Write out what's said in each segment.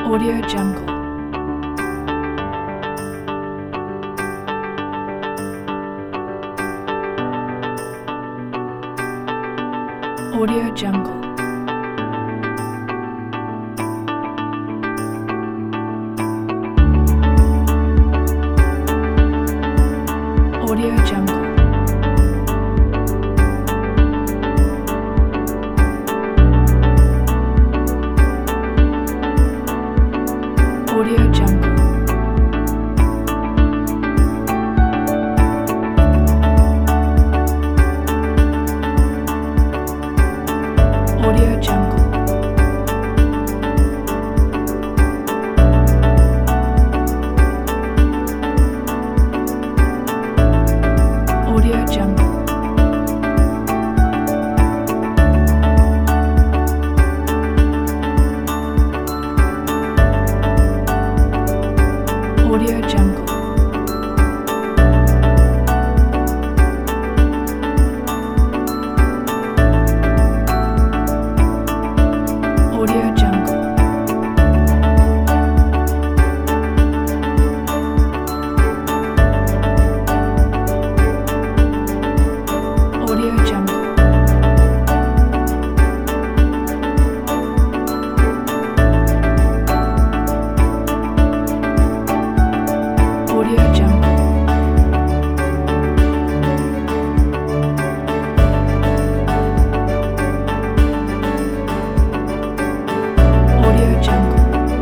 Audio Jungle. Audio Jungle. Audio Jungle. Audio Jungle. Audio Jungle. Audio Jungle. Audio Jungle. Audio Jungle. Audio Jungle. Audio Jungle. Audio Jungle.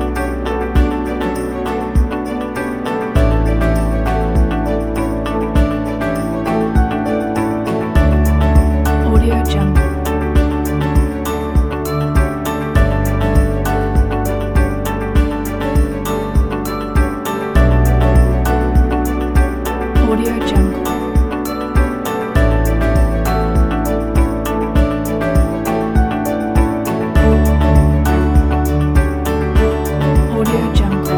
Audio Jungle. Audio Jungle. Audio Jungle.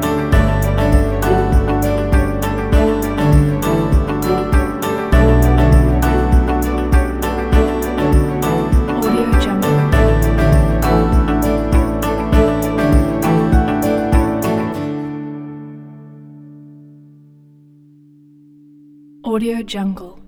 Audio Jungle. Audio Jungle.